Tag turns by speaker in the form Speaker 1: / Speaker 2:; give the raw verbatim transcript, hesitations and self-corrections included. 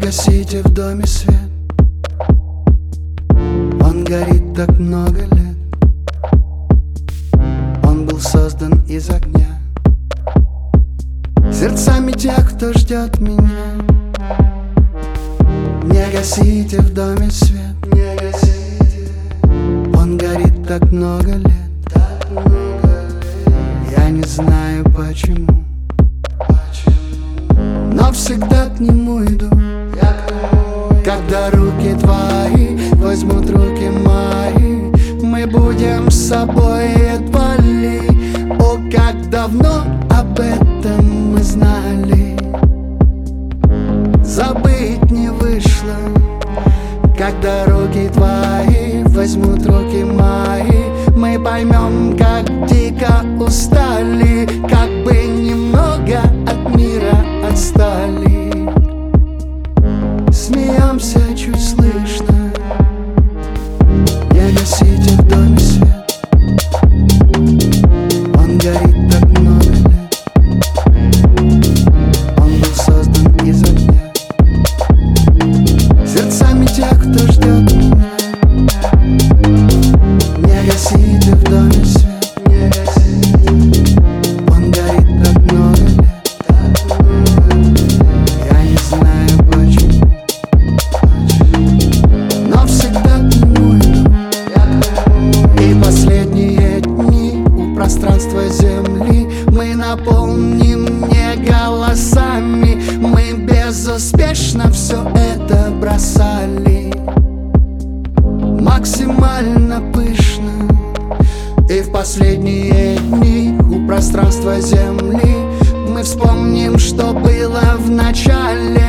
Speaker 1: гасите в доме свет, он горит так много лет. Он был создан из огня, сердцами тех, кто ждет меня. Не гасите в доме свет, не гасите. Он горит так много лет, так много лет. Я не знаю почему, почему, но всегда к нему иду. Я к нему, когда руки твои возьмут руки мои, мы будем с собой отвали. О, как давно об этом мы знали, забыть не вышло. Когда руки твои возьмут руки мои, мы поймем, как дико устали, как бы немного от мира отстали. Смеемся чуть слышно. Не гасите в доме свет, он горит так много лет. Он был создан из огня, сердцами тех, кто ждет меня. Не гасите в доме свет, не гасите. Он горит так много лет, так много лет. Я не знаю почему, почему, но всегда к нему иду. И последние дни у пространства Земли мы наполним не голосами. Мы безуспешно все это бросали, максимально пышно. И в последние дни у пространства Земли мы вспомним, что было в начале.